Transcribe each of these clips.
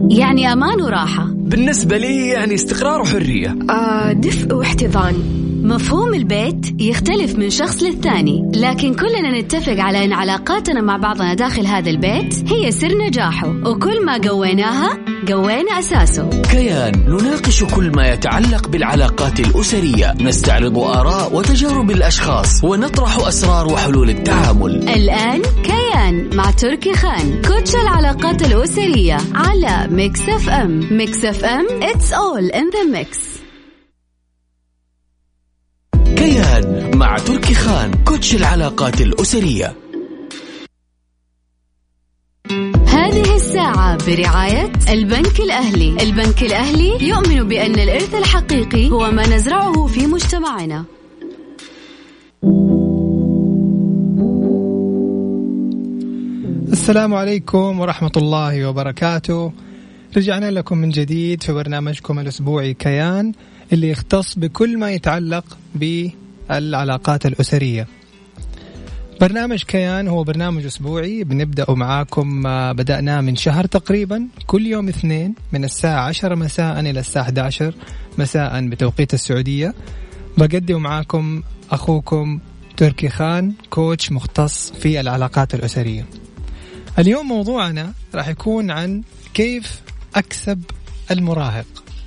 يعني أمان وراحة. بالنسبة لي يعني استقرار وحرية. دفء واحتضان. مفهوم البيت يختلف من شخص للثاني، لكن كلنا نتفق على أن علاقاتنا مع بعضنا داخل هذا البيت هي سر نجاحه، وكل ما قويناها قوينا أساسه. كيان نناقش كل ما يتعلق بالعلاقات الأسرية، نستعرض آراء وتجارب الأشخاص، ونطرح أسرار وحلول التعامل. الآن كيان مع تركي خان، كوتش العلاقات الأسرية على ميكس اف ام. ميكس اف ام it's all in the mix. كيان مع تركي خان، كوتش العلاقات الأسرية. هذه الساعة برعاية البنك الأهلي. البنك الأهلي يؤمن بأن الإرث الحقيقي هو ما نزرعه في مجتمعنا. السلام عليكم ورحمة الله وبركاته. رجعنا لكم من جديد في برنامجكم الأسبوعي كيان، اللي يختص بكل ما يتعلق بالعلاقات الأسرية. برنامج كيان هو برنامج أسبوعي بنبدأ معاكم، بدأناه من شهر تقريبا، كل يوم اثنين من الساعة 10 مساء إلى الساعة 11 مساء بتوقيت السعودية. بقدم معاكم أخوكم تركي خان، كوتش مختص في العلاقات الأسرية. اليوم موضوعنا راح يكون عن كيف أكسب المراهق.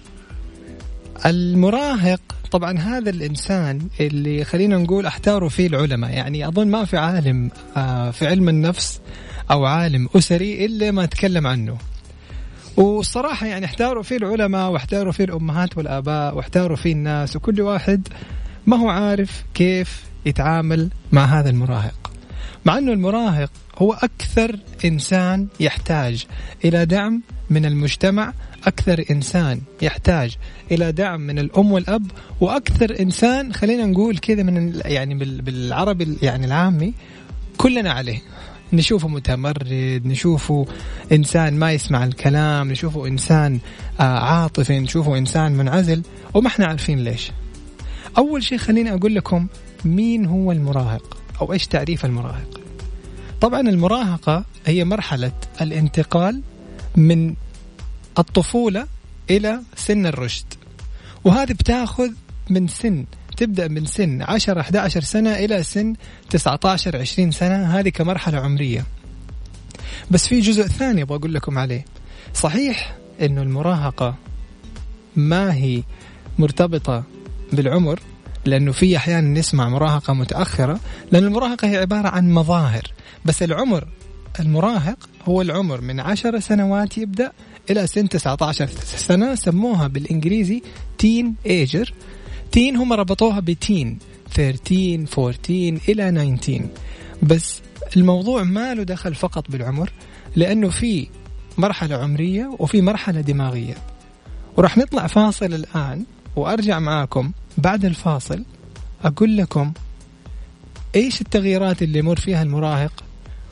المراهق طبعا هذا الإنسان اللي خلينا نقول احتاروا فيه العلماء، يعني أظن ما في عالم في علم النفس أو عالم أسري إلا ما تكلم عنه. والصراحة يعني احتاروا فيه العلماء، واحتاروا فيه الأمهات والآباء، واحتاروا فيه الناس، وكل واحد ما هو عارف كيف يتعامل مع هذا المراهق، مع أنه المراهق هو أكثر إنسان يحتاج إلى دعم من المجتمع، أكثر إنسان يحتاج إلى دعم من الأم والأب، وأكثر إنسان خلينا نقول كذا من يعني بالعربي يعني العامي كلنا عليه. نشوفه متمرد، نشوفه إنسان ما يسمع الكلام، نشوفه إنسان عاطفي، نشوفه إنسان منعزل، وما احنا عارفين ليش. أول شيء خليني أقول لكم مين هو المراهق أو إيش تعريف المراهق. طبعا المراهقة هي مرحلة الانتقال من الطفولة إلى سن الرشد، وهذه بتاخذ من سن، تبدأ من سن 10-11 سنة إلى سن 19-20 سنة، هذه كمرحلة عمرية. بس في جزء ثاني بقول لكم عليه. صحيح إنه المراهقة ما هي مرتبطة بالعمر، لأنه في أحيانا نسمع مراهقة متأخرة، لأن المراهقة هي عبارة عن مظاهر، بس العمر المراهق هو العمر من 10 سنوات يبدأ إلى سن 19 سنة، سموها بالإنجليزي تين ايجر. تين هم ربطوها بتين 13 14 إلى 19. بس الموضوع ما له دخل فقط بالعمر، لأنه في مرحلة عمرية وفي مرحلة دماغية. ورح نطلع فاصل الآن، وأرجع معاكم بعد الفاصل أقول لكم إيش التغييرات اللي يمر فيها المراهق،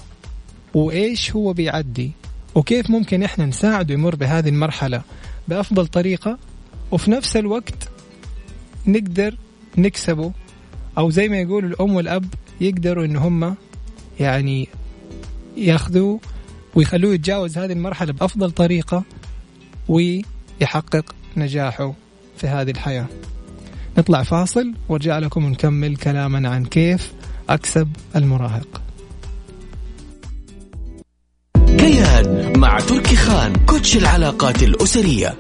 وإيش هو بيعدي، وكيف ممكن إحنا نساعده يمر بهذه المرحلة بأفضل طريقة، وفي نفس الوقت نقدر نكسبه، أو زي ما يقولوا الأم والأب يقدروا إن هم يعني ياخذوه ويخلوه يتجاوز هذه المرحلة بأفضل طريقة ويحقق نجاحه في هذه الحياة. نطلع فاصل وارجع لكم ونكمل كلامنا عن كيف أكسب المراهق. كيان مع تركي خان، كوتش العلاقات الأسرية.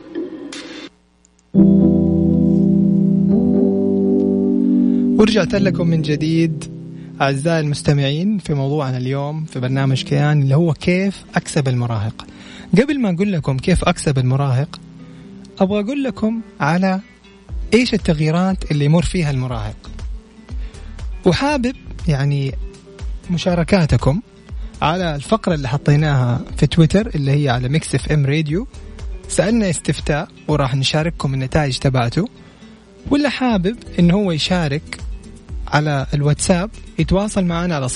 ورجعت لكم من جديد أعزائي المستمعين في موضوعنا اليوم في برنامج كيان، اللي هو كيف أكسب المراهق. قبل ما أقول لكم كيف أكسب المراهق، أبغى أقول لكم على إيش التغييرات اللي يمر فيها المراهق، وحابب يعني مشاركاتكم على الفقرة اللي حطيناها في تويتر اللي هي على ميكس اف ام راديو. سألنا استفتاء وراح نشارككم النتائج تبعته، ولا حابب إنه هو يشارك على الواتساب يتواصل معنا على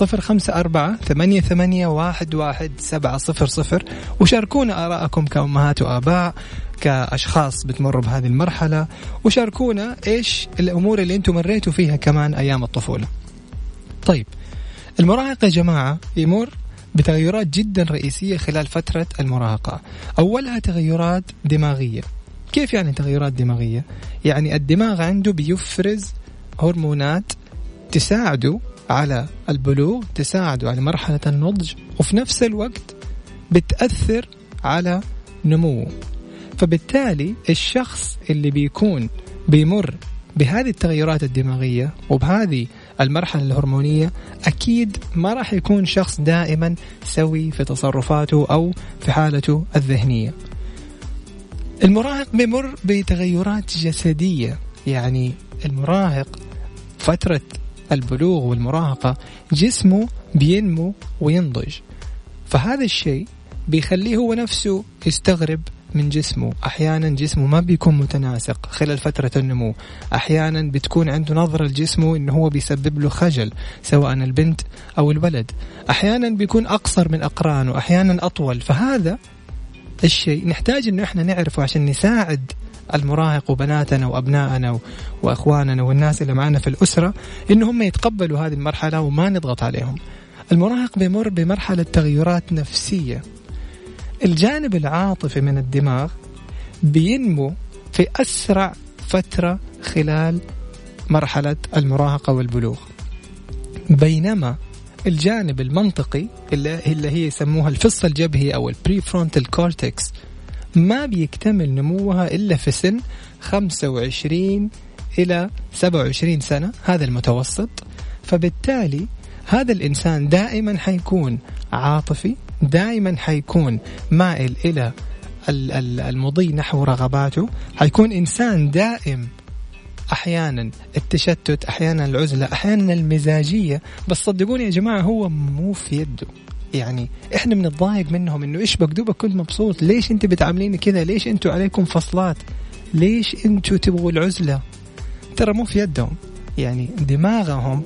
0548811700 وشاركونا آراءكم كأمهات وآباء، كأشخاص بتمروا بهذه المرحلة، وشاركونا إيش الأمور اللي أنتم مريتوا فيها كمان أيام الطفولة. طيب المراهق يا جماعة يمر بتغيرات جدا رئيسية خلال فترة المراهقة. أولها تغيرات دماغية. كيف يعني تغيرات دماغية؟ يعني الدماغ عنده بيفرز هرمونات تساعده على البلوغ، تساعده على مرحلة النضج، وفي نفس الوقت بتأثر على نموه. فبالتالي الشخص اللي بيكون بيمر بهذه التغيرات الدماغية وبهذه المرحلة الهرمونية أكيد ما راح يكون شخص دائما سوي في تصرفاته أو في حالته الذهنية. المراهق بيمر بتغيرات جسدية. يعني المراهق فترة البلوغ والمراهقة جسمه بينمو وينضج، فهذا الشيء بيخليه هو نفسه يستغرب من جسمه. أحيانا جسمه ما بيكون متناسق خلال فترة النمو، أحيانا بتكون عنده نظرة لجسمه إنه هو بيسبب له خجل سواء البنت أو الولد، أحيانا بيكون أقصر من أقرانه، أحيانا أطول. فهذا الشيء نحتاج إنه إحنا نعرفه عشان نساعد المراهق وبناتنا وأبنائنا وأخواننا والناس اللي معنا في الأسرة إنهم يتقبلوا هذه المرحلة وما نضغط عليهم. المراهق بيمر بمرحلة تغيرات نفسية. الجانب العاطفي من الدماغ بينمو في أسرع فترة خلال مرحلة المراهقة والبلوغ، بينما الجانب المنطقي اللي هي يسموها الفص الجبهي أو البريفرونتال كورتكس ما بيكتمل نموها إلا في سن 25 إلى 27 سنة، هذا المتوسط. فبالتالي هذا الإنسان دائما حيكون عاطفي، دائما حيكون مائل إلى المضي نحو رغباته، حيكون إنسان دائم أحيانا التشتت، أحيانا العزلة، أحيانا المزاجية. بس صدقوني يا جماعة هو مو في يده. يعني إحنا بنتضايق منهم إنه إيش بكدوبك كنت مبسوط، ليش أنت بتعامليني كذا، ليش أنتوا عليكم فصلات، ليش أنتوا تبغوا العزلة. ترى مو في يدهم. يعني دماغهم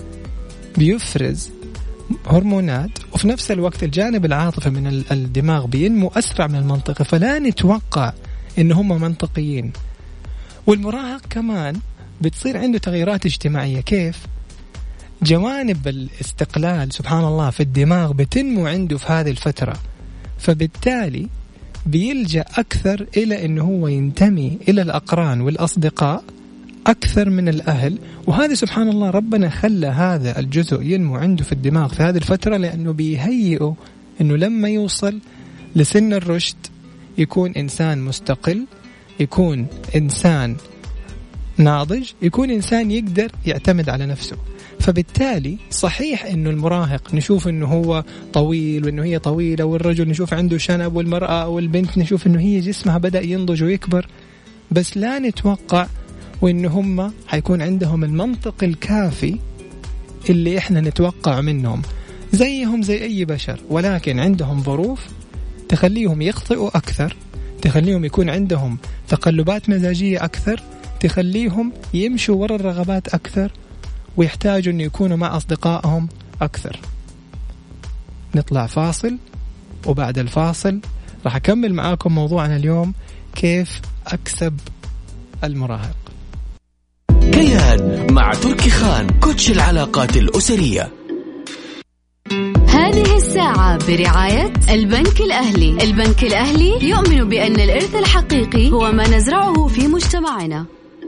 بيفرز هرمونات، وفي نفس الوقت الجانب العاطفي من الدماغ بينمو أسرع من المنطقي، فلا نتوقع إن هم منطقيين. والمراهق كمان بتصير عنده تغييرات اجتماعية. كيف؟ جوانب الاستقلال سبحان الله في الدماغ بتنمو عنده في هذه الفترة، فبالتالي بيلجأ أكثر إلى إنه هو ينتمي إلى الأقران والأصدقاء أكثر من الأهل. وهذا سبحان الله ربنا خلى هذا الجزء ينمو عنده في الدماغ في هذه الفترة، لأنه بيهيئه إنه لما يوصل لسن الرشد يكون إنسان مستقل، يكون إنسان ناضج، يكون إنسان يقدر يعتمد على نفسه. فبالتالي صحيح إنه المراهق نشوف إنه هو طويل وإنه هي طويلة، والرجل نشوف عنده شنب، والمرأة أو البنت نشوف إنه هي جسمها بدأ ينضج ويكبر، بس لا نتوقع وإنه هم حيكون عندهم المنطق الكافي اللي إحنا نتوقع منهم. زيهم زي أي بشر، ولكن عندهم ظروف تخليهم يخطئوا أكثر، تخليهم يكون عندهم تقلبات مزاجية أكثر، تخليهم يمشوا وراء الرغبات أكثر، ويحتاجوا أن يكونوا مع أصدقائهم أكثر. نطلع فاصل، وبعد الفاصل راح أكمل معاكم موضوعنا اليوم، كيف أكسب المراهق. كيان مع تركي خان، كوتش العلاقات الأسرية. هذه الساعة برعاية البنك الأهلي. البنك الأهلي يؤمن بأن الإرث الحقيقي هو ما نزرعه في مجتمعنا.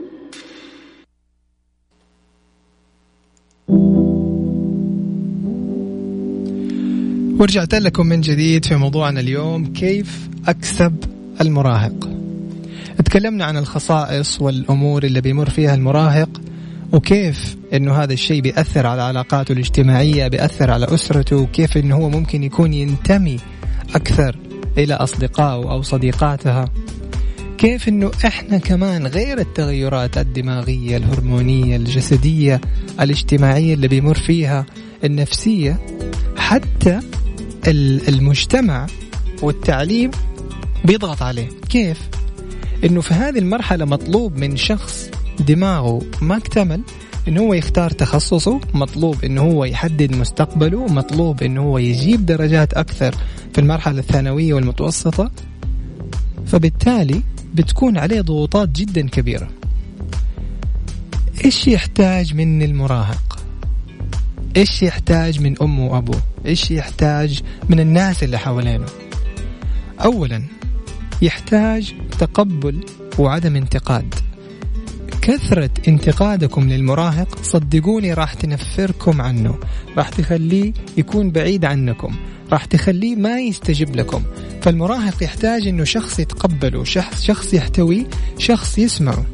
ورجعت لكم من جديد في موضوعنا اليوم، كيف أكسب المراهق. تكلمنا عن الخصائص والأمور اللي بيمر فيها المراهق، وكيف إنه هذا الشيء بيأثر على علاقاته الاجتماعية، بيأثر على أسرته، وكيف إنه هو ممكن يكون ينتمي أكثر إلى أصدقائه أو صديقاتها. كيف إنه إحنا كمان غير التغيرات الدماغية الهرمونية الجسدية الاجتماعية اللي بيمر فيها النفسية، حتى المجتمع والتعليم بيضغط عليه. كيف؟ إنه في هذه المرحلة مطلوب من شخص دماغه ما اكتمل إنه هو يختار تخصصه، مطلوب إنه هو يحدد مستقبله، مطلوب إنه هو يجيب درجات أكثر في المرحلة الثانوية والمتوسطة، فبالتالي بتكون عليه ضغوطات جدا كبيرة. إيش يحتاج من المراهق؟ إيش يحتاج من أمه وأبوه؟ إيش يحتاج من الناس اللي حوالينه؟ أولا يحتاج تقبل وعدم انتقاد. كثرة انتقادكم للمراهق صدقوني راح تنفركم عنه، راح تخليه يكون بعيد عنكم، راح تخليه ما يستجيب لكم. فالمراهق يحتاج إنه شخص يتقبله، شخص يحتويه، شخص يسمعه.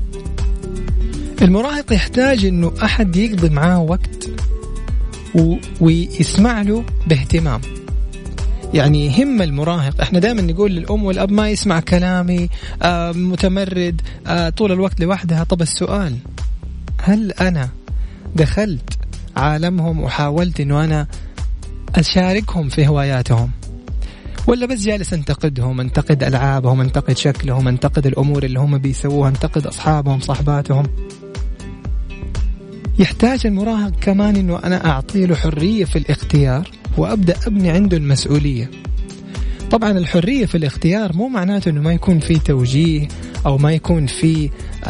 المراهق يحتاج إنه أحد يقضي معاه وقت ويسمع له باهتمام. يعني يهم المراهق. احنا دائما نقول للأم والأب ما يسمع كلامي، متمرد، طول الوقت لوحدها. طب السؤال، هل أنا دخلت عالمهم وحاولت إنه أنا أشاركهم في هواياتهم، ولا بس جالس انتقدهم، انتقد ألعابهم، انتقد شكلهم، انتقد الأمور اللي هم بيسووها، انتقد أصحابهم صحباتهم؟ يحتاج المراهق كمان إنه أنا أعطي له حرية في الاختيار وأبدأ أبني عنده المسؤولية. طبعا الحرية في مو معناته أنه ما يكون في توجيه أو ما يكون في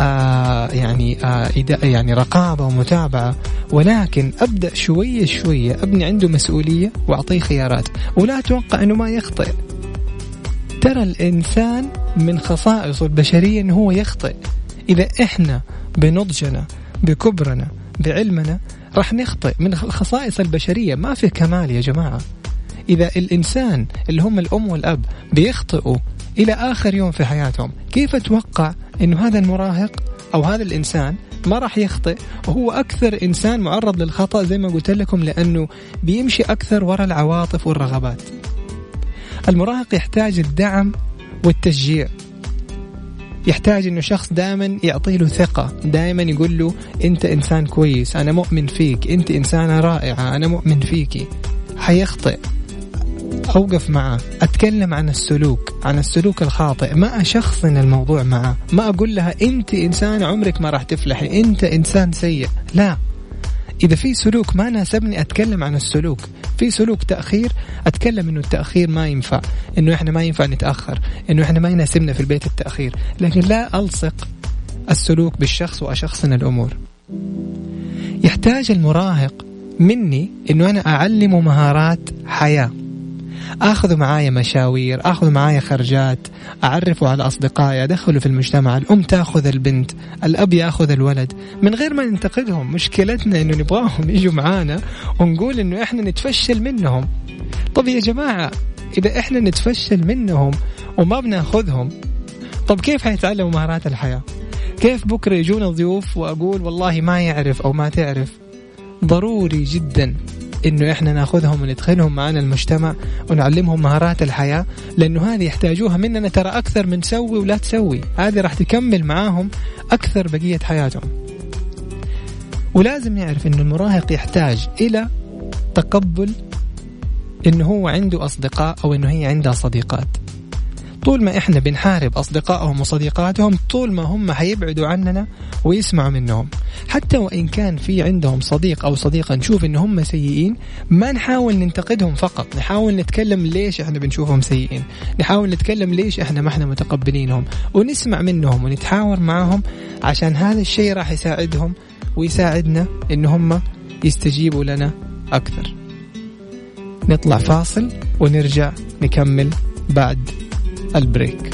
يعني رقابة ومتابعة، ولكن أبدأ شوية شوية أبني عنده مسؤولية وأعطيه خيارات. ولا أتوقع أنه ما يخطئ. ترى الإنسان من خصائصه البشرية أنه هو يخطئ. إذا إحنا بنضجنا بكبرنا بعلمنا راح نخطئ. من خصائص البشرية، ما في كمال يا جماعة. إذا الإنسان اللي هم الأم والأب بيخطئوا إلى آخر يوم في حياتهم، كيف أتوقع إنه هذا المراهق أو هذا الإنسان ما راح يخطئ وهو أكثر إنسان معرض للخطأ زي ما قلت لكم، لأنه بيمشي أكثر وراء العواطف والرغبات. المراهق يحتاج الدعم والتشجيع. يحتاج إنه شخص دائما يعطي له ثقة، دائما يقول له أنت إنسان كويس، أنا مؤمن فيك، أنت إنسانة رائعة، أنا مؤمن فيكي. حيخطئ، أوقف معه، أتكلم عن السلوك الخاطئ، ما أشخصن الموضوع معه، ما أقول لها أنت إنسان عمرك ما راح تفلحي، أنت إنسان سيء. لا، إذا في سلوك ما ناسبني أتكلم عن السلوك. في سلوك تأخير، أتكلم إنه التأخير ما ينفع، إنه إحنا ما ينفع نتأخر، إنه إحنا ما يناسبنا في البيت التأخير، لكن لا ألصق السلوك بالشخص وأشخصن الأمور. يحتاج المراهق مني إنه أنا أعلمه مهارات حياة، أخذ معايا مشاوير، أخذ معايا خرجات، أعرفه على أصدقائي، أدخله في المجتمع. الأم تأخذ البنت، الأب يأخذ الولد، من غير ما ننتقدهم. مشكلتنا إنه نبغاهم يجوا معانا ونقول إنه إحنا نتفشل منهم. طب يا جماعة، إذا إحنا نتفشل منهم وما بناخذهم، طب كيف هيتعلموا مهارات الحياة؟ كيف بكرة يجونا ضيوف وأقول والله ما يعرف أو ما تعرف؟ ضروري جدا إنه إحنا نأخذهم وندخلهم معنا المجتمع ونعلمهم مهارات الحياة، لأنه هذه يحتاجوها مننا ترى أكثر من سوي ولا تسوي. هذه راح تكمل معاهم أكثر بقية حياتهم. ولازم نعرف إنه المراهق يحتاج إلى تقبل إنه هو عنده أصدقاء أو إنه هي عندها صديقات. طول ما إحنا بنحارب أصدقائهم وصديقاتهم، طول ما هم حيبعدوا عننا ويسمعوا منهم. حتى وإن كان في عندهم صديق أو صديقة نشوف إن هم سيئين، ما نحاول ننتقدهم فقط، نحاول نتكلم ليش إحنا بنشوفهم سيئين، نحاول نتكلم ليش إحنا ما إحنا متقبلينهم، ونسمع منهم ونتحاور معهم، عشان هذا الشيء راح يساعدهم ويساعدنا إن هم يستجيبوا لنا أكثر. نطلع فاصل ونرجع نكمل بعد البريك.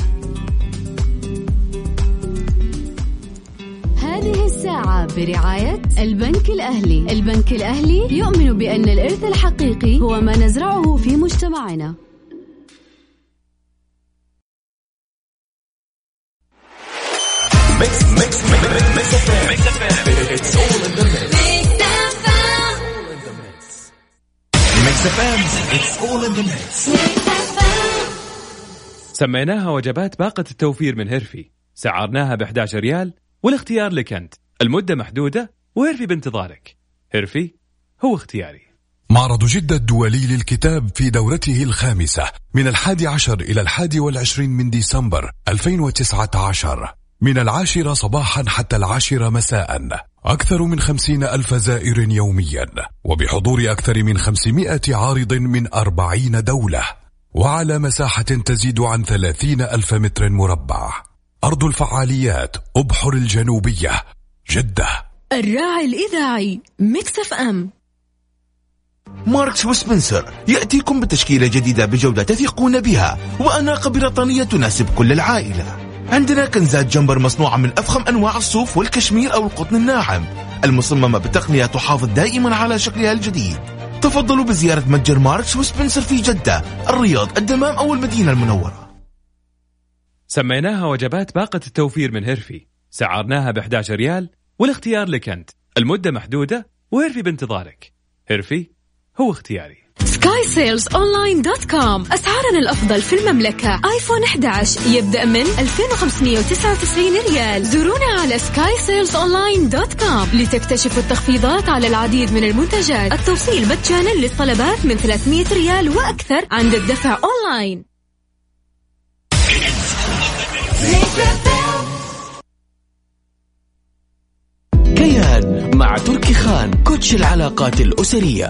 هذه الساعة برعاية البنك الأهلي. البنك الأهلي يؤمن بأن الإرث الحقيقي هو ما نزرعه في مجتمعنا. سميناها وجبات باقة التوفير من هيرفي، سعرناها ب11 ريال، والاختيار لك أنت. المدة محدودة وهيرفي بانتظارك. هيرفي هو اختياري. معرض جدة الدولي للكتاب في دورته الخامسة من 11 إلى 21 من ديسمبر 2019، من 10 صباحا حتى 10 مساء. أكثر من 50,000 زائر يوميا، وبحضور أكثر من 500 عارض من 40 دولة، وعلى مساحة تزيد عن 30,000 متر مربع. أرض الفعاليات أبحر الجنوبية، جدة. الراعي الإذاعي ميكس اف ام. ماركس وسبنسر يأتيكم بتشكيلة جديدة بجودة تثقون بها وأناقة بريطانية تناسب كل العائلة. عندنا كنزات جمبر مصنوعة من أفخم أنواع الصوف والكشمير أو القطن الناعم، المصممة بتقنية تحافظ دائما على شكلها الجديد. تفضلوا بزيارة متجر ماركس وسبنسر في جدة، الرياض، الدمام أو المدينة المنورة. سميناها وجبات باقة التوفير من هيرفي، سعرناها ب11 ريال والاختيار لك أنت. المدة محدودة وهيرفي بانتظارك. هيرفي هو اختياري. skysaleonline.com. أسعارنا الأفضل في المملكة. آيفون 11 يبدأ من 2599 ريال. زورونا على skysaleonline.com لتكتشفوا التخفيضات على العديد من المنتجات. التوصيل مجانا للطلبات من 300 ريال وأكثر عند الدفع أونلاين. كيان مع تركي خان، كوتش العلاقات الأسرية.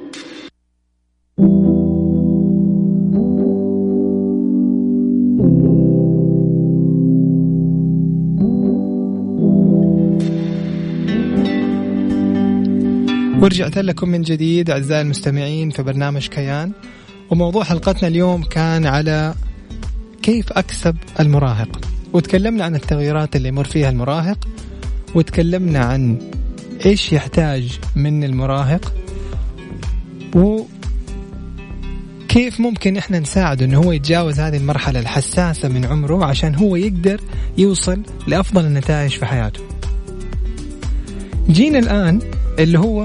ورجعت لكم من جديد أعزائي المستمعين في برنامج كيان، وموضوع حلقتنا اليوم كان على كيف أكسب المراهق، وتكلمنا عن التغييرات اللي يمر فيها المراهق، وتكلمنا عن إيش يحتاج من المراهق، وكيف ممكن إحنا نساعده إنه هو يتجاوز هذه المرحلة الحساسة من عمره عشان هو يقدر يوصل لأفضل النتائج في حياته. جينا الآن اللي هو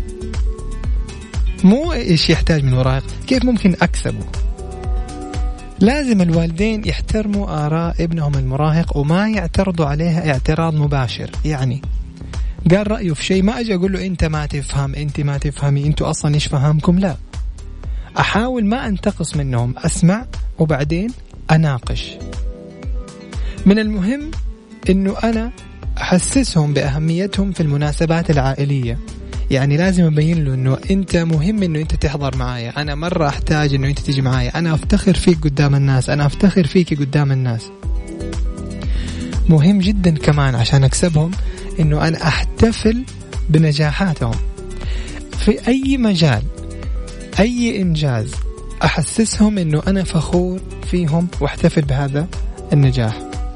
مو إيش يحتاج من المراهق، كيف ممكن أكسبه. لازم الوالدين يحترموا آراء ابنهم المراهق وما يعترضوا عليها اعتراض مباشر. يعني قال رأيه في شيء، ما أجي أقول له أنت ما تفهم، أنت ما تفهمي، أنتوا أصلا إيش فهمكم. لا، أحاول ما أنتقص منهم، أسمع وبعدين أناقش. من المهم أنه أنا أحسسهم بأهميتهم في المناسبات العائلية. يعني لازم أبين له أنه أنت مهم أنه أنت تحضر معايا، أنا مرة أحتاج أنه أنت تيجي معايا، أنا أفتخر فيك قدام الناس، أنا أفتخر فيك قدام الناس. مهم جدا كمان عشان أكسبهم أنه أنا أحتفل بنجاحاتهم في أي مجال، أي إنجاز، أحسسهم أنه أنا فخور فيهم واحتفل بهذا النجاح.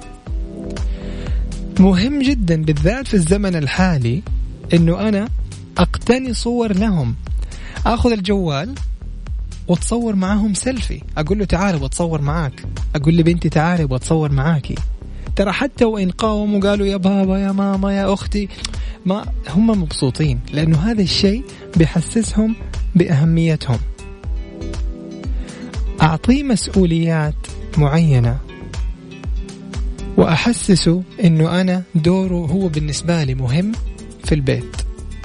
مهم جدا بالذات في الزمن الحالي أنه أنا أقتني صور لهم، أخذ الجوال وتصور معهم سيلفي، أقول له تعال وتصور معاك، أقول لبنتي تعال وتصور معاكي. ترى حتى وإن قاوموا وقالوا يا بابا يا ماما يا أختي، ما هم مبسوطين، لأنه هذا الشيء بيحسسهم بأهميتهم. أعطيه مسؤوليات معينة وأحسسه أنه أنا دوره هو بالنسبة لي مهم في البيت.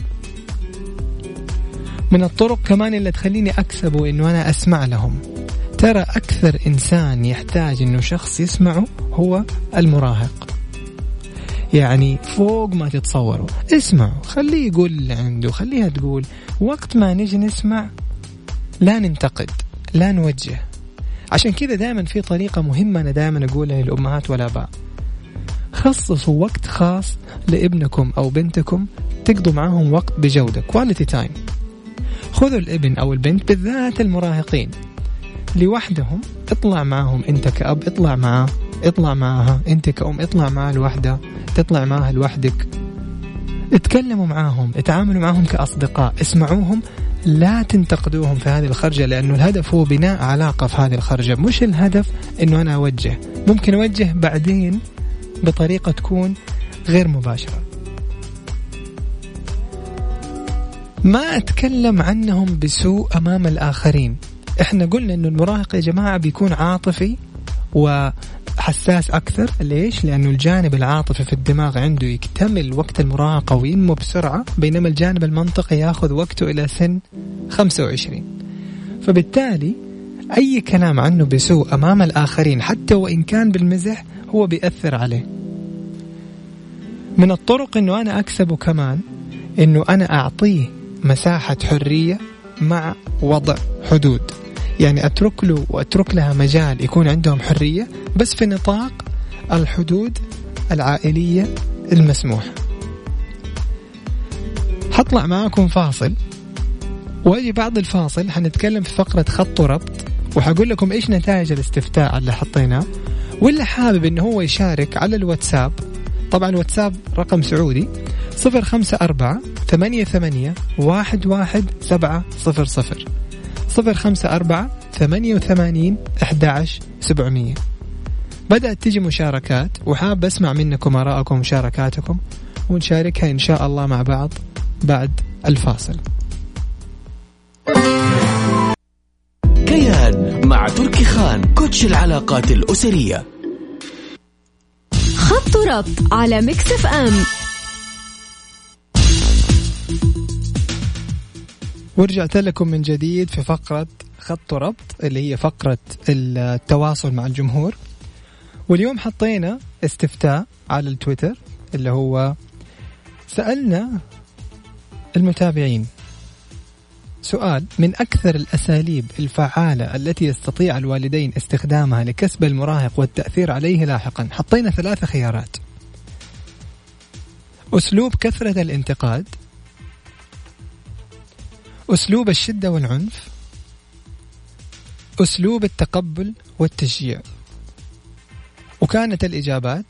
من الطرق كمان اللي تخليني أكسبه أنه أنا أسمع لهم. ترى أكثر إنسان يحتاج أنه شخص يسمعه هو المراهق، يعني فوق ما تتصوروا. اسمعوا، خليه يقول اللي عنده، خليها تقول. وقت ما نيجي نسمع لا ننتقد، لا نوجه. عشان كذا دائما في طريقة مهمة أنا دائما أقولها للأمهات والآباء: خصصوا وقت خاص لابنكم أو بنتكم تقضوا معهم وقت بجودة، quality time. خذوا الابن أو البنت بالذات المراهقين لوحدهم، اطلع معهم أنت كأب، اطلع معاه، اطلع معها أنت كأم، اطلع معها لوحدة، تطلع معها لوحدك. اتكلموا معاهم، اتعاملوا معهم كأصدقاء، اسمعوهم، لا تنتقدوهم في هذه الخرجة، لأنه الهدف هو بناء علاقة في هذه الخرجة، مش الهدف أنه أنا أوجه. ممكن أوجه بعدين بطريقة تكون غير مباشرة. ما أتكلم عنهم بسوء أمام الآخرين. إحنا قلنا أنه المراهق يا جماعة بيكون عاطفي وحساس أكثر. ليش؟ لأنه الجانب العاطفي في الدماغ عنده يكتمل وقت المراهقة وينمو بسرعة، بينما الجانب المنطقي يأخذ وقته إلى سن 25. فبالتالي أي كلام عنه بسوء أمام الآخرين حتى وإن كان بالمزح هو بيأثر عليه. من الطرق أنه أنا أكسبه كمان أنه أنا أعطيه مساحة حرية مع وضع حدود. يعني أترك له وأترك لها مجال يكون عندهم حرية، بس في نطاق الحدود العائلية المسموحة. حطلع معاكم فاصل واجي بعد الفاصل حنتكلم في فقرة خط وربط، وحقول لكم إيش نتائج الاستفتاء اللي حطيناه، واللي حابب إنه هو يشارك على الواتساب. طبعا الواتساب رقم سعودي 054-88-11700 054-88-11700. بدأت تجي مشاركات، وحاب أسمع منكم آراءكم ومشاركاتكم، ونشاركها إن شاء الله مع بعض بعد الفاصل. كيان مع تركي خان، كوتش العلاقات الأسرية. خط ربط على ميكس اف ام. ورجعت لكم من جديد في فقرة خط ربط اللي هي فقرة التواصل مع الجمهور. واليوم حطينا استفتاء على التويتر اللي هو سألنا المتابعين سؤال: من أكثر الأساليب الفعالة التي يستطيع الوالدين استخدامها لكسب المراهق والتأثير عليه لاحقا. حطينا 3 خيارات: أسلوب كثرة الانتقاد، أسلوب الشدة والعنف، أسلوب التقبل والتشجيع. وكانت الإجابات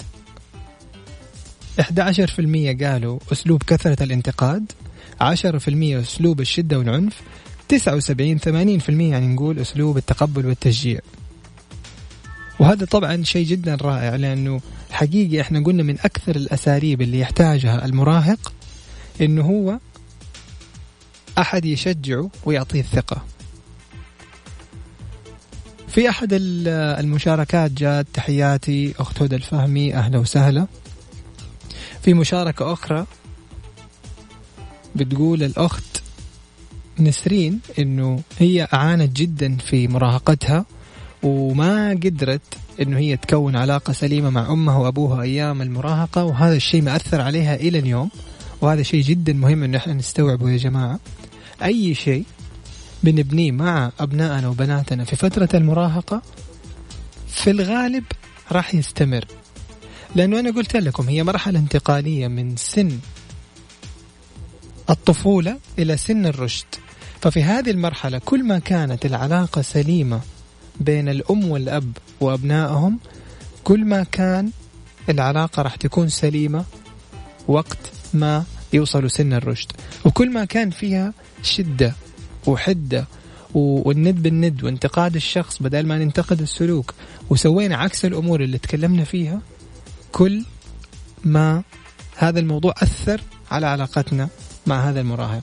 11% قالوا أسلوب كثرة الانتقاد، 10% أسلوب الشدة والعنف، 79-80% يعني نقول أسلوب التقبل والتشجيع. وهذا طبعا شيء جدا رائع، لأنه حقيقي احنا قلنا من أكثر الأساليب اللي يحتاجها المراهق إنه هو أحد يشجعه ويعطيه الثقة. في أحد المشاركات جاءت: تحياتي أخت هدى الفهمي، أهلا وسهلا. في مشاركة أخرى بتقول الأخت نسرين إنه هي أعانت جدا في مراهقتها وما قدرت إنه هي تكون علاقة سليمة مع أمها وأبوها أيام المراهقة، وهذا الشيء مأثر عليها إلى اليوم. وهذا شيء جدا مهم إنه إحنا نستوعبه يا جماعة. أي شيء بنبنيه مع أبنائنا وبناتنا في فترة المراهقة في الغالب راح يستمر، لأنه أنا قلت لكم هي مرحلة انتقالية من سن الطفولة إلى سن الرشد. ففي هذه المرحلة كل ما كانت العلاقة سليمة بين الأم والأب وأبنائهم، كل ما كان العلاقة راح تكون سليمة وقت ما يوصلوا سن الرشد. وكل ما كان فيها شدة وحدة والند بالند وانتقاد الشخص بدل ما ننتقد السلوك وسوينا عكس الأمور اللي تكلمنا فيها، كل ما هذا الموضوع أثر على علاقتنا مع هذا المراهق.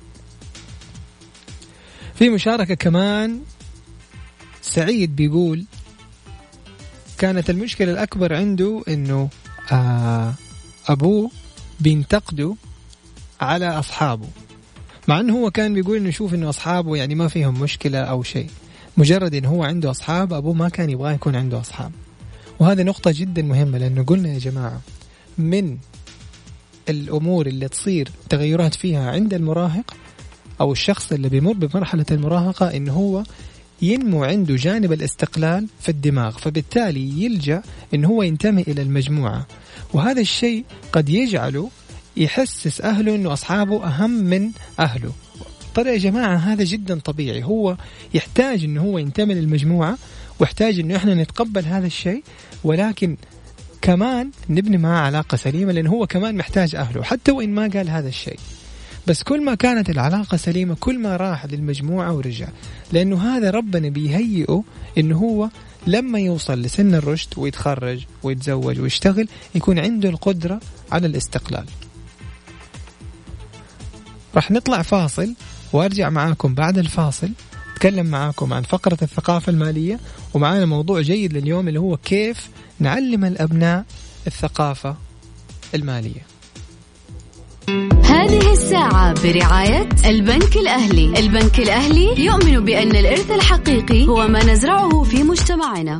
في مشاركة كمان سعيد بيقول كانت المشكلة الأكبر عنده إنه أبوه بينتقده على أصحابه، مع أنه هو كان بيقول إنه شوف إنه أصحابه يعني ما فيهم مشكلة أو شيء، مجرد إنه هو عنده أصحاب، أبوه ما كان يبغى يكون عنده أصحاب. وهذه نقطة جدا مهمة، لأنه قلنا يا جماعة من الأمور اللي تصير تغيرات فيها عند المراهق أو الشخص اللي بيمر بمرحلة المراهقة إنه هو ينمو عنده جانب الاستقلال في الدماغ، فبالتالي يلجأ إنه هو ينتمي إلى المجموعة. وهذا الشيء قد يجعله يحسس أهله إنه أصحابه أهم من أهله. ترى يا جماعة هذا جدا طبيعي، هو يحتاج إنه هو ينتمي للمجموعة ويحتاج إنه إحنا نتقبل هذا الشيء، ولكن كمان نبني معه علاقة سليمة، لأنه هو كمان محتاج أهله حتى وإن ما قال هذا الشيء. بس كل ما كانت العلاقة سليمة كل ما راح للمجموعة ورجع، لأنه هذا ربنا بيهيئه إنه هو لما يوصل لسن الرشد ويتخرج ويتزوج ويشتغل يكون عنده القدرة على الاستقلال. راح نطلع فاصل وارجع معاكم بعد الفاصل اتكلم معاكم عن فقرة الثقافة المالية، ومعانا موضوع جيد لليوم اللي هو كيف نعلم الأبناء الثقافة المالية. هذه الساعة برعاية البنك الأهلي. البنك الأهلي يؤمن بأن الإرث الحقيقي هو ما نزرعه في مجتمعنا.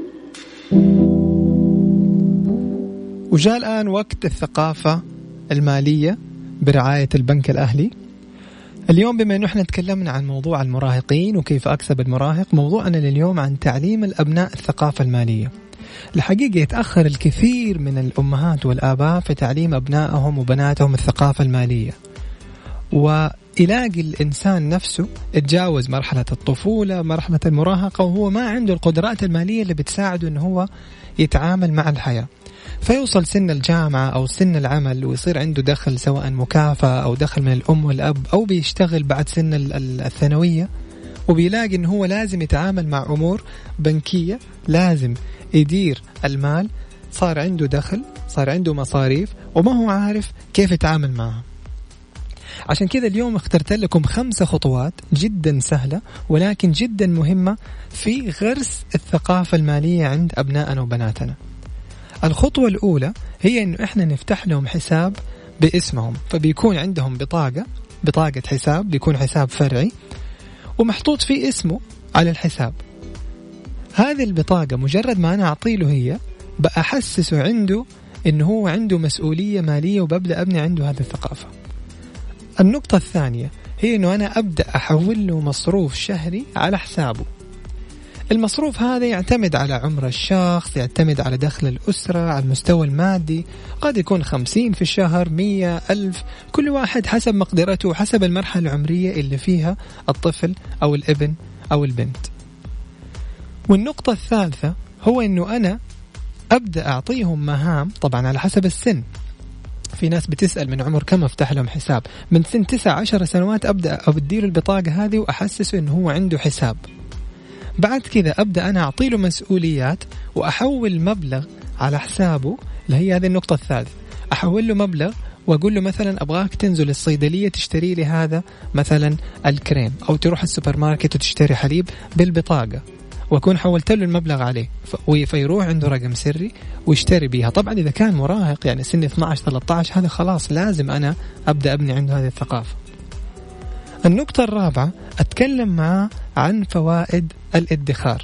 وجاء الآن وقت الثقافة المالية برعاية البنك الأهلي. اليوم بما أنه احنا تكلمنا عن موضوع المراهقين وكيف أكسب المراهق، موضوعنا لليوم عن تعليم الأبناء الثقافة المالية. الحقيقة يتأخر الكثير من الأمهات والآباء في تعليم أبنائهم وبناتهم الثقافة المالية، ويلاقي الإنسان نفسه اتجاوز مرحلة الطفولة، مرحلة المراهقة، وهو ما عنده القدرات المالية اللي بتساعده إنه هو يتعامل مع الحياة. فيوصل سن الجامعة أو سن العمل ويصير عنده دخل، سواء مكافأة أو دخل من الأم والأب، أو بيشتغل بعد سن الثانوية، وبيلاقي إنه هو لازم يتعامل مع أمور بنكية، لازم يدير المال، صار عنده دخل، صار عنده مصاريف، وما هو عارف كيف يتعامل معها. عشان كذا اليوم اخترت لكم 5 خطوات جدا سهلة ولكن جدا مهمة في غرس الثقافة المالية عند أبنائنا وبناتنا. الخطوة الأولى هي إنه إحنا نفتح لهم حساب باسمهم، فبيكون عندهم بطاقة حساب، بيكون حساب فرعي ومحطوط فيه اسمه على الحساب. هذه البطاقة مجرد ما أنا أعطيله هي بأحسسه عنده إنه هو عنده مسؤولية مالية، وببدأ أبني عنده هذه الثقافة. النقطة الثانية هي إنه أنا أبدأ أحول له مصروف شهري على حسابه. المصروف هذا يعتمد على عمر الشخص، يعتمد على دخل الأسرة، على المستوى المادي، قد يكون 50 في الشهر، 100، 1000، كل واحد حسب مقدرته وحسب المرحلة العمرية اللي فيها الطفل أو الابن أو البنت. والنقطة الثالثة هو إنه أنا أبدأ أعطيهم مهام، طبعا على حسب السن. في ناس بتسأل من عمر كم أفتح لهم حساب؟ من سن 9-10 سنوات أبدأ أديله البطاقة هذه وأحسسه إنه هو عنده حساب. بعد كذا أبدأ أنا أعطي له مسؤوليات وأحول مبلغ على حسابه، اللي هي هذه النقطة الثالثة. أحول له مبلغ وأقول له مثلا أبغاك تنزل الصيدلية تشتري لي هذا مثلا الكريم، أو تروح السوبر ماركت وتشتري حليب بالبطاقة، وأكون حولت له المبلغ عليه، فيروح عنده رقم سري ويشتري بيها. طبعا إذا كان مراهق يعني سن 12-13 هذا خلاص لازم أنا أبدأ أبني عنده هذه الثقافة. النقطة الرابعة أتكلم معه عن فوائد الادخار،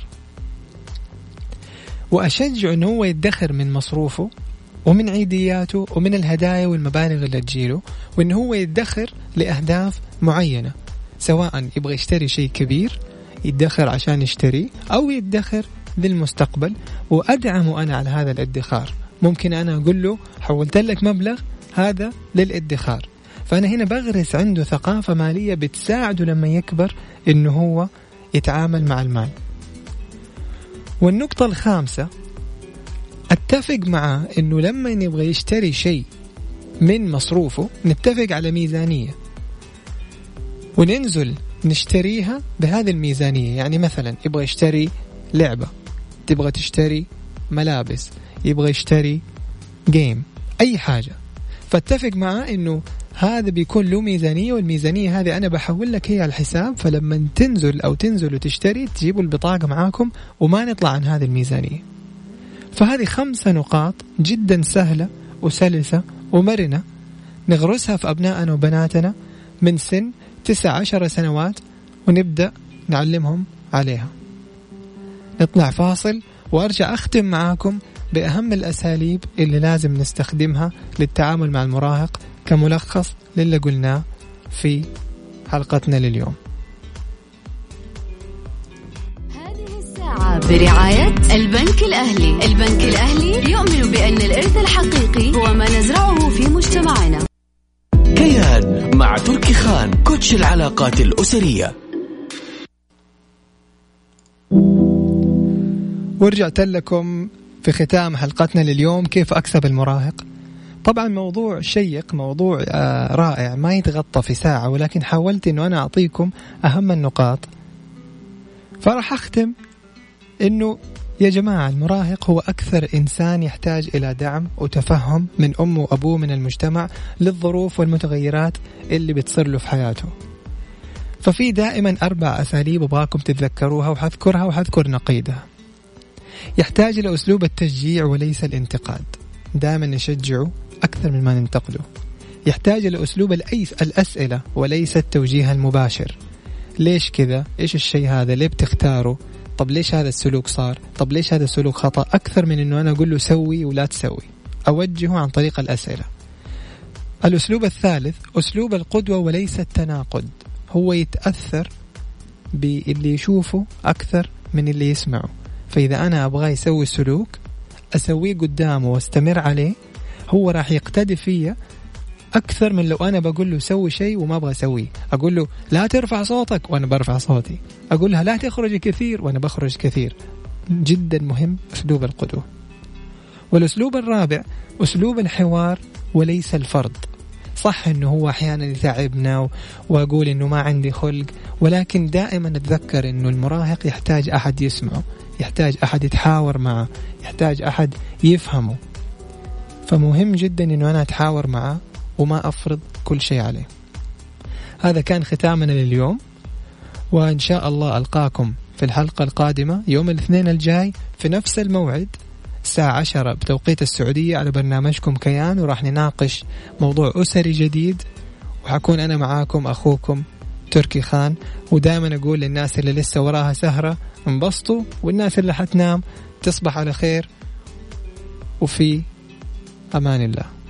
وأشجع أنه هو يدخر من مصروفه ومن عيدياته ومن الهدايا والمبالغ اللي تجيله، وأنه هو يدخر لأهداف معينة، سواء يبغى يشتري شيء كبير يدخر عشان يشتري، أو يدخر للمستقبل، وأدعمه أنا على هذا الادخار. ممكن أنا أقول له حولت لك مبلغ هذا للادخار، فأنا هنا بغرس عنده ثقافة مالية بتساعده لما يكبر إنه هو يتعامل مع المال. والنقطة الخامسة أتفق معه إنه لما يبغى يشتري شيء من مصروفه نتفق على ميزانية وننزل نشتريها بهذه الميزانية. يعني مثلا يبغى يشتري لعبة، تبغى تشتري ملابس، يبغى يشتري جيم، أي حاجة، فاتفق معه إنه هذا بيكون له ميزانية، والميزانية هذه أنا بحول لك هي على الحساب، فلما تنزل أو تنزل وتشتري تجيبوا البطاقة معاكم وما نطلع عن هذه الميزانية. فهذه 5 نقاط جدا سهلة وسلسة ومرنة نغرسها في أبنائنا وبناتنا من سن 9-10 سنوات، ونبدأ نعلمهم عليها. نطلع فاصل وأرجع أختم معاكم بأهم الأساليب اللي لازم نستخدمها للتعامل مع المراهق كملخص للي قلناه في حلقتنا لليوم. هذه الساعة برعاية البنك الأهلي. البنك الأهلي يؤمن بأن الإرث الحقيقي هو ما نزرعه في مجتمعنا. كيان مع تركي خان، كوتش العلاقات الأسرية. ورجعت لكم في ختام حلقتنا لليوم، كيف أكسب المراهق. طبعا موضوع شيق، موضوع رائع ما يتغطى في ساعة، ولكن حاولت أنه أنا أعطيكم أهم النقاط. فرح أختم أنه يا جماعة المراهق هو أكثر إنسان يحتاج إلى دعم وتفهم من أمه وأبوه من المجتمع للظروف والمتغيرات اللي بتصير له في حياته. ففي دائما 4 أساليب أبغاكم تتذكروها، وحذكرها وحذكر نقيدها. يحتاج إلى أسلوب التشجيع وليس الانتقاد، دائما نشجعه أكثر من ما ننتقده. يحتاج إلى أسلوب الأسئلة وليس التوجيه المباشر. ليش كذا؟ إيش الشيء هذا؟ ليه بتختاره؟ طب ليش هذا السلوك صار؟ طب ليش هذا السلوك خطأ؟ أكثر من أنه أنا أقول له سوي ولا تسوي، أوجهه عن طريق الأسئلة. الأسلوب الثالث أسلوب القدوة وليس التناقض. هو يتأثر باللي يشوفه أكثر من اللي يسمعه، فإذا أنا أبغى يسوي سلوك أسويه قدامه واستمر عليه، هو راح يقتدي فيه أكثر من لو أنا بقول له سوي شيء وما أبغى أسويه. أقول له لا ترفع صوتك وأنا برفع صوتي، أقول لها لا تخرج كثير وأنا بخرج كثير. جدا مهم أسلوب القدوة. والأسلوب الرابع أسلوب الحوار وليس الفرض. صح أنه هو أحيانا يتعبنا وأقول أنه ما عندي خلق، ولكن دائما أتذكر أنه المراهق يحتاج أحد يسمعه، يحتاج أحد يتحاور معه، يحتاج أحد يفهمه. فمهم جدا أنه أنا أتحاور معه وما أفرض كل شيء عليه. هذا كان ختامنا لليوم، وإن شاء الله ألقاكم في الحلقة القادمة يوم الاثنين الجاي في نفس الموعد الساعة 10 بتوقيت السعودية على برنامجكم كيان، وراح نناقش موضوع أسري جديد، وحكون أنا معاكم أخوكم تركي خان. ودائما أقول للناس اللي لسه وراها سهرة انبسطوا، والناس اللي حتنام تصبح على خير وفي أمان الله.